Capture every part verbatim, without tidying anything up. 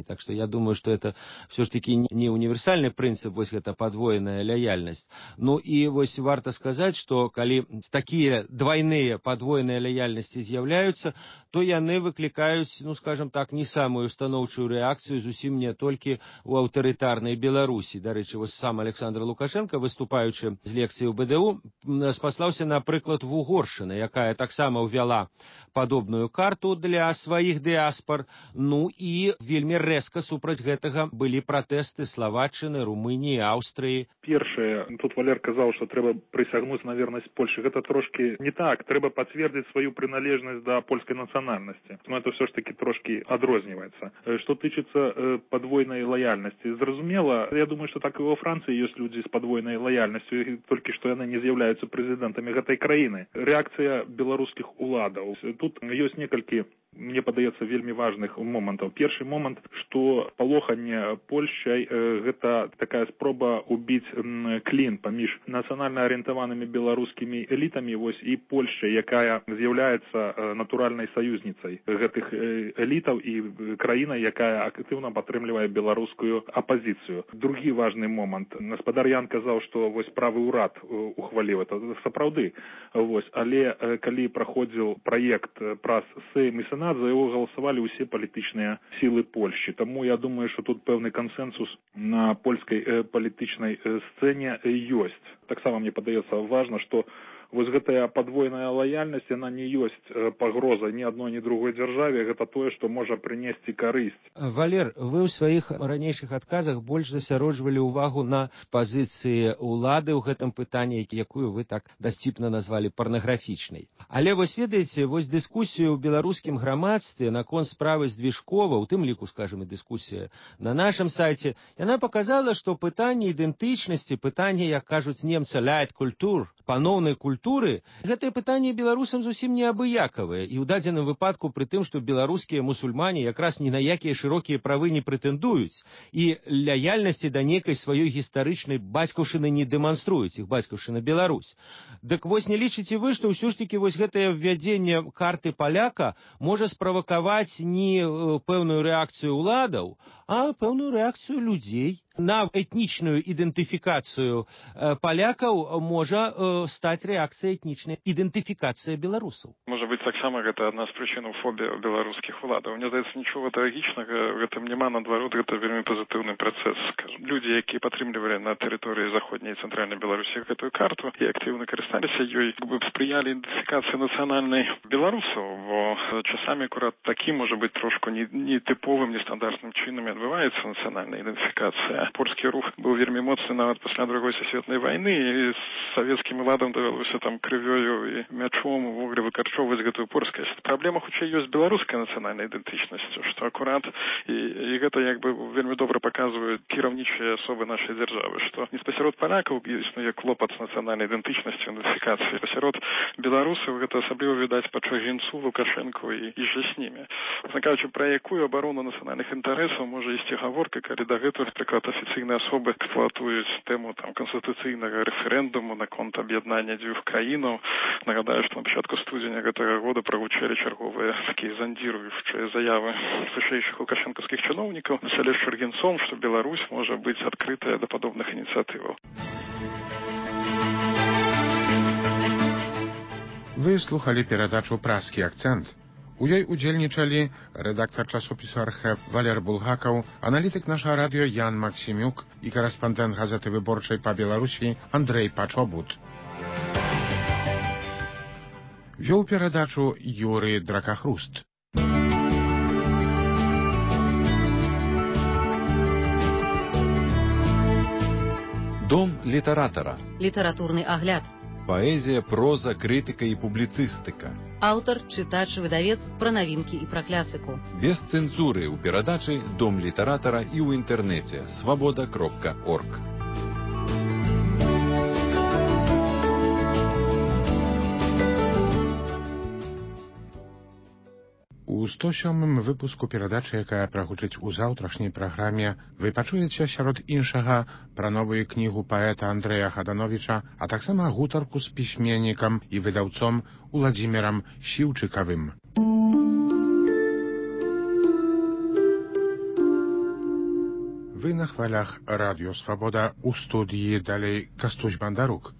Так что я думаю, что это все ж таки не универсальный принцип, вось гэта падвойная лаяльнасць. Ну і вось варта сказаць, што калі такія двойныя падвойныя лаяльнасці з'яўляюцца, то яны выклікаюць, ну скажем так, не самую станоўчую рэакцыю зусім не толькі ў аўтарытарнай Беларусі. Дарэчы, вось сам Александр Лукашенко, выступаючы з лекцыі ў БДУ, спаслаўся на прыклад Вугоршчыны, якая таксама ўвяла падобную карту для сваіх дыаспар. Ну і вельмі рэзка супраць гэтага былі пратэсты Славаччыны, Румыніі, Аўстрыі. Першае, тут Валер казаў, што трэба прысягнуць на вернасць Польшы. Гэта трошкі не так. Трэба пацвердзіць сваю прыналежнасць да польскай нацыянальнасці. Но это все ж таки трошки адрозніваецца. Што тычыцца падвойнай лаяльнасці, зразумела, я думаю, што так і ва Францыі ёсць людзі з падвойнай лаяльнасцю, толькі што яны не з'яўляюцца прэзідэнтамі гэтай краіны. Рэакцыя беларускіх уладаў. Тут ёсць некалькі, мне падаецца, вельмі важных момантаў. Першы момант, што палоханне Польшчай гэта такая спроба убіць клін паміж нацыянальна арыентаванымі беларускімі элітамі, вось і Польшчай, якая з'яўляецца натуральнай саюзніцай гэтых элітаў і краіна, якая актыўна падтрымлівае беларускую апазіцыю. Другі важны момант. Гаспадар Ян казаў, што вось правы ўрад ухваліў это. Сапраўды. Вось, але калі праходзіў праект праз Сейм і Сенат, за яго галасавалі ўсе палітычныя сілы Польшчы. Таму я думаю, што тут пэўны кансэнсус на польскай палітычнай сцэне ёсць. Таксама мне падаецца важна, што вось гэтая падвойная лаяльнасць, яна не ёсць пагроза ні адной, ні другой дзяржаве, гэта тое, што можа прынесці карысць. Валер, вы ў сваіх ранейшых адказах больш засяроджвалі ўвагу на пазіцыі ўлады ў гэтым пытанні, якую вы так дасціпна назвалі парнаграфічнай. Але вось ведаеце, вось дыскусію ў беларускім грамадстве наконт справы Здвижкова, у тым ліку, скажем, і дыскусія на нашым сайце, яна паказала, што пытанне ідэнтычнасці, пытанне, як кажуць немцы, лайт-культур, паноўнай культуры, гэтае пытанне беларусам зусім не абыякавае. І ў дадзеным выпадку пры тым, што беларускія мусульмане якраз ні на якія шырокія правы не прэтэндуюць і лаяльнасці да нейкай сваёй гістарычнай бацькаўшчыны не дэманструюць, іх бацькаўшчына Беларусь. Дык вось не лічыце вы, што ўсё ж такі вось гэтае ввядзенне карты паляка можа справакаваць не пэўную рэакцыю ўладаў, а пэўную рэакцыю людзей на этнічную ідэнтыфікацыю палякаў можа стаць рэакцыяй этнічнай ідэнтыфікацыя беларусаў. Можа быць, таксама гэта адна з прычынаў фобіі беларускіх уладаў. Мне здаецца, нічога трагічнага в гэтым няма, наадварот, гэта вельмі пазітыўны працэс. Скажем, людзі, якія падтрымлівалі на тэрыторыі заходняй і цэнтральнай Беларусі гэтую карту і актыўна карысталіся ёй, як бы спрыялі ідэнтыфікацыі нацыянальнай беларусаў, бо часамі акурат такі, можа быць, трошку нетыповым, нестандартным чынам адбываецца нацыянальная ідэнтыфікацыя. Польскі рух быў вельмі моцны нават пасля другой сусветнай вайны, і савецкім уладам давялося там крывёю і мячом увогуле выкарчоўваць гэтую польскасць. Праблема хутчэй ёсць беларускай нацыянальнай ідэнтычнасцю, што акурат і, і гэта як бы вельмі добра паказваюць кіраўнічыя асобы нашай дзяржавы, што не спасярод палякаў існуе клопат з нацыянальнай ідэнтычнасцю, ідэнтыфікацыі. Пасярод беларусаў гэта асабліва відаць па Чагінцу, Лукашэнку і, і же з німі. Знакаючы, пра якую абарону нацыянальных інтарэсаў можа ісці гаворка, калі дагэтуль, напрыклад, афіцыйныя асобы эксплуатуюць тэму там канстытуцыйнага рэферэндуму наконт аб'яднання дзвюх краінаў. Нагадаю, што на пачатку студзеня гэтага года прагучалі чарговыя такія зандзіруючыя заявы вышэйшых лукашэнкаўскіх чыноўнікаў на чале з Чаргінцом, што Беларусь можа быць адкрытая да падобных ініцыятываў. Вы слухалі перадачу «Праскі акцэнт». У ёй удзельнічалі рэдактар часопісу «Архэв» Валер Булгакаў, аналітык нашага радыё Ян Максімюк і карэспандэнт газеты «Выборчай» па Беларусі Андрэй Пачобут. Вёў перадачу Юрый Дракахруст. Дом літаратара. Літаратурны агляд. Паэзія, проза, крытыка і публіцыстыка. Аўтар, чытач, выдавец пра навінкі і пра класіку. Без цэнзуры ў перадачы «Дом літаратара» і ў інтэрнэце свабода кропка орг. У сто сёмым выпуску перадачы, якая прагучыць у заўтрашняй праграме, вы пачуеце сярод іншага пра новую кнігу паэта Андрэя Хадановіча, а таксама гутарку з пісьменнікам і выдаўцом Уладзімірам Сіўчыкавым. Вы на хвалях Радіо Свабода, у студії далей Кастусь Бандарук.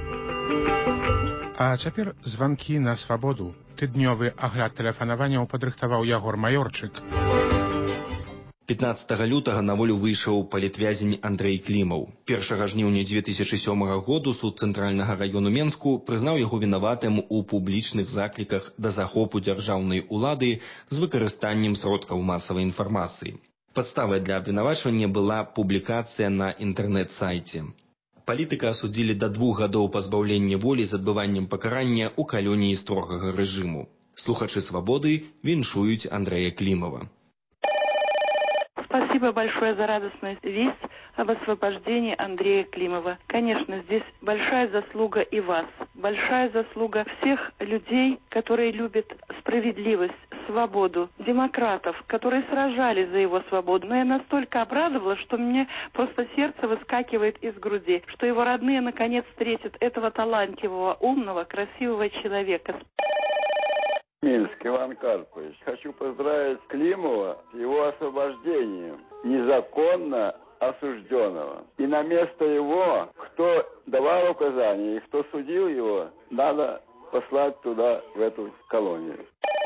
А цяпер званкі на свабоду. Тыднёвы агляд тэлефанаванняў падрыхтаваў Ягор Маёрчык. пятнадцатага лютага на волю выйшаў палітвязень Андрэй Клімаў. першага жніўня дзве тысячы сёмага году суд цэнтральнага раёну Менску прызнаў яго вінаватым у публічных закліках да захопу дзяржаўнай улады з выкарыстаннем сродкаў масавай інфармацыі. Падставай для абвінавачвання была публікацыя на інтэрнэт-сайце. Палітыка асудзілі да двух гадоў пазбаўлення волі з адбываннем пакарання ў калоніі строгага рэжыму. Слухачы «Свободы» віншуюць Андрэя Клімава. Спасибо большое за радостную весть об освобождении Андрея Климова. Конечно, здесь большая заслуга и вас, большая заслуга всех людей, которые любят справедливость, свободу, демократов, которые сражались за его свободу. Но я настолько обрадовалась, что мне просто сердце выскакивает из груди, что его родные наконец встретят этого талантливого, умного, красивого человека. Минск, Иван Карпович. Хочу поздравить Климова с его освобождением, незаконно осужденного. И на место его, кто давал указания и кто судил его, надо послать туда, в эту колонию.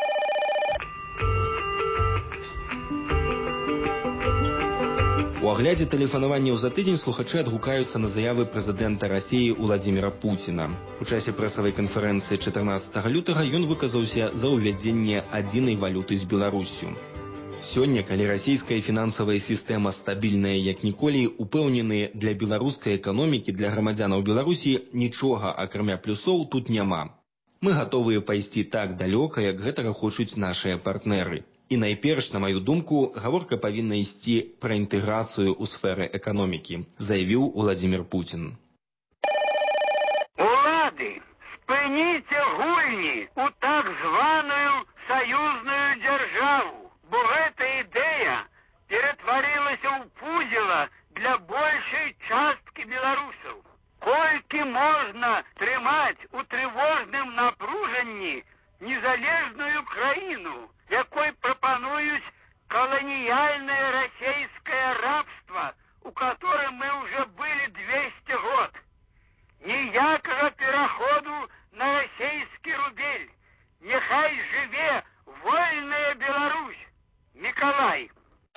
У аглядзе тэлефанаванняў за тыдзень слухачы адгукаюцца на заявы прэзідэнта Расіі Уладзіміра Пуціна. У часе прэсавай канферэнцыі чатырнаццатага лютага ён выказаўся за ўвядзенне адзінай валюты з Беларуссю. Сёння, калі расійская фінансавая сістэма стабільная як ніколі, упэўнены, для беларускай эканомікі, для грамадзянаў Беларусі нічога, акрамя плюсоў, тут няма. Мы гатовыя пайсці так далёка, як гэтага хочуць нашыя партнеры. І найперш, на маю думку, гаворка павінна ісці пра інтэграцыю ў сферы эканомікі, заявіў Уладзімір Пуцін. Улады, спыніце гульні ў так званую саюзную дзяржаву, бо гэта ідэя ператварылася ў пудзіла для большай часткі беларусаў. Колькі можна трымаць у трывожным напружанні незалежную краіну, якой прапануюць колониальное российское рабство, у которым мы уже были двести год. Ніякага пераходу на российский рубель. Нехай жыве вольная Беларусь. Николай.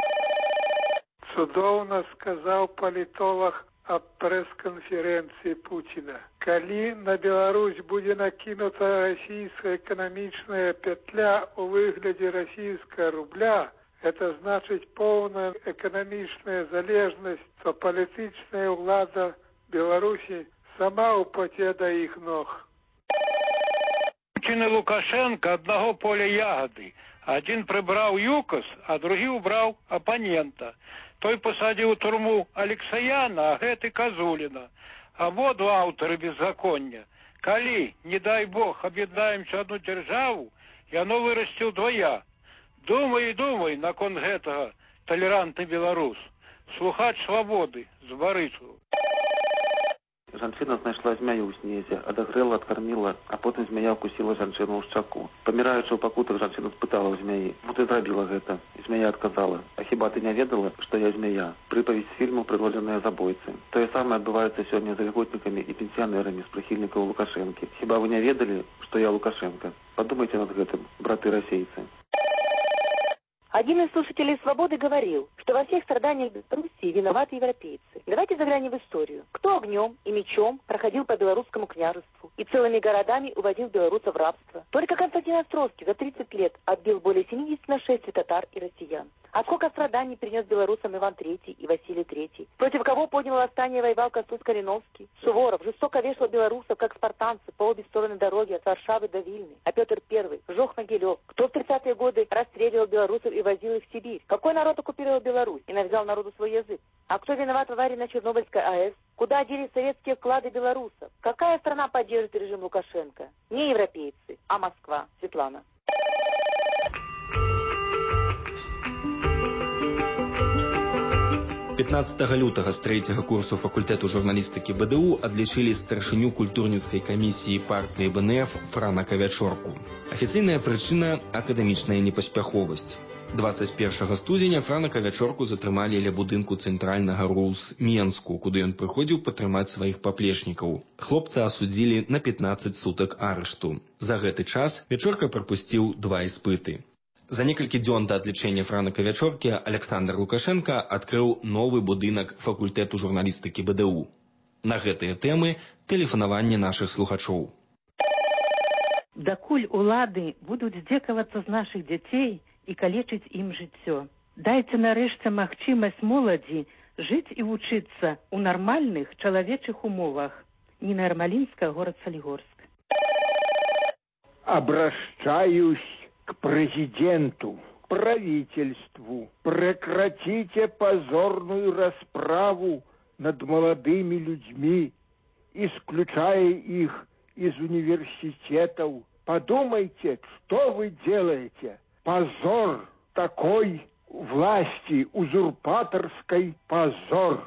Цудоўна сказаў палітолог аб прэс-канферэнцыі Пуціна. Калі на Беларусь будзе накінута расійская эканамічная петля ў выглядзе расійскага рубля, это значыць поўная эканамічная залежнасць, то палітычная ўлада Беларусі сама упаце да іх ног. Путін і Лукашенко аднаго поля ягады. Адзін прыбраў ЮКОС, а другі ўбраў апанента. Той пасадзіў у турму Алексаяна, а гэты Казуліна. Абодва аўтары беззаконня. Калі, не дай Бог, аб'яднаемся адну дзяржаву, яно вырасце ўдвая. Думай і думай наконт гэтага, талерантны беларус. Слухач «Свободы» з Барысу. Жанчына знайшла змяю ў снезе, адагрэла, адкарміла, а потым змяя укусіла жанчыну ў шчаку. Паміраючы ў пакутах, жанчына спытала ў змяі: «Ну ты зрабіла гэта?» І змяя адказала: «А хіба ты не ведала, што я змяя?» Прыпавесць фільму «Прыгожаныя забойцы». Тое самае адбываецца сёння з льготнікамі і пенсіянерамі з прыхільнікаў Лукашэнкі. Хіба вы не ведалі, што я Лукашенко? Подумайте над гэтым, браты расейцы. Один из слушателей «Свободы» говорил, что во всех страданиях Белоруссии виноваты европейцы. Давайте заглянем в историю. Кто огнем и мечом проходил по белорусскому княжеству и целыми городами уводил белорусов в рабство? Только Константин Островский за тридцать лет отбил более семидесяти нашествий татар и россиян. А сколько страданий принес белорусам Иван Третий и Василий Третий? Против кого поднял восстание и воевал Косусь-Калиновский? Суворов жестоко вешал белорусов, как спартанцы, по обе стороны дороги от Варшавы до Вильны. А Петр Первый сжег Могилев. Кто в тридцатые годы расстреливал белорусов и возил их в Сибирь? Какой народ оккупировал Беларусь и навязал народу свой язык? А кто виноват в аварии на Чернобыльской АЭС? Куда делись советские вклады белорусов? Какая страна поддерживает режим Лукашенко? Не европейцы, а Москва. Светлана. пятнаццатага лютага з трэцяга курсу факультэту журналістыкі БДУ адлічылі старшыню культурніцкай камісіі партыі БНФ Франа Кавячорку. Афіцыйная прычына – акадэмічная непаспяховасць. дваццаць першага студзеня Франа Кавячорку затрымалі ля будынку цэнтральнага РУС Менску, куды ён прыходзіў падтрымаць сваіх паплечнікаў. Хлопца асудзілі на пятнаццаць сутак арышту. За гэты час Вячорка прапусціў два іспыты. За некалькі дзён да адлічэння Франа Кавячоркі Александр Лукашенко адкрыў новы будынак факультэту журналістыкі БДУ. На гэтыя тэмы тэлефанаванне нашых слухачоў. Дакуль улады будуць здзекавацца з нашых дзяцей і калечыць ім жыццё. Дайце нарэшце магчымасць моладзі жыць і вучыцца ў нармальных чалавечых умовах. Ніна Ярмалінская, горад Солигорск. Обращаюсь к президенту, правительству. Прекратите позорную расправу над молодыми людьми, исключая их из университетов. Подумайте, что вы делаете. Позор такой власти узурпаторской, позор.